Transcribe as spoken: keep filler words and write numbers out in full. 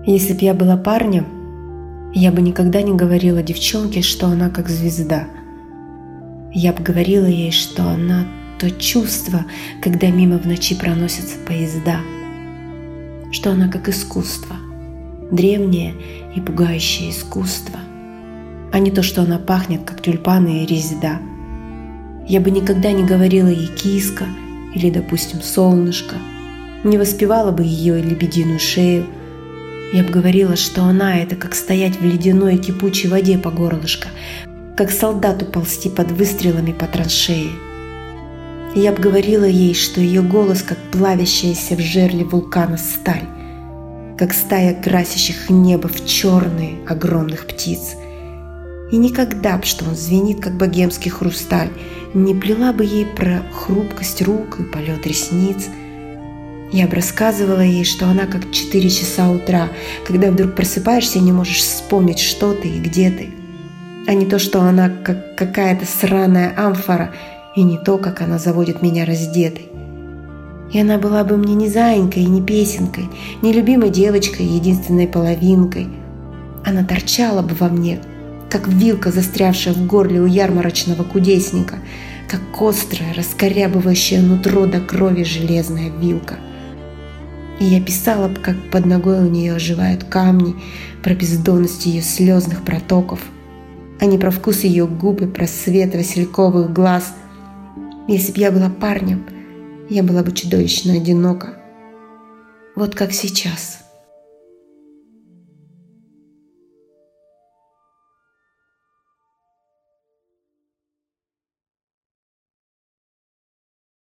Если б я была парнем, я бы никогда не говорила девчонке, что она как звезда. Я бы говорила ей, что она то чувство, когда мимо в ночи проносятся поезда, что она как искусство, древнее и пугающее искусство, а не то, что она пахнет, как тюльпаны и резида. Я бы никогда не говорила ей киска или, допустим, солнышко, не воспевала бы ее лебединую шею. Я бы говорила, что она — это как стоять в ледяной кипучей воде по горлышко, как солдату ползти под выстрелами по траншеи. Я бы говорила ей, что ее голос как плавящаяся в жерле вулкана сталь, как стая красящих небо в черные огромных птиц. И никогда б, что он звенит, как богемский хрусталь, не плела бы ей про хрупкость рук и полет ресниц. Я бы рассказывала ей, что она как четыре часа утра, когда вдруг просыпаешься и не можешь вспомнить, что ты и где ты, а не то, что она как какая-то сраная амфора, и не то, как она заводит меня раздетой. И она была бы мне не заинькой и не песенкой, не любимой девочкой, единственной половинкой. Она торчала бы во мне, как вилка, застрявшая в горле у ярмарочного кудесника, как острая, раскорябывающая нутро до крови железная вилка. И я писала бы, как под ногой у нее оживают камни, про бездонность ее слезных протоков, а не про вкус ее губ и про свет васильковых глаз. Если б я была парнем, я была бы чудовищно одинока. Вот как сейчас.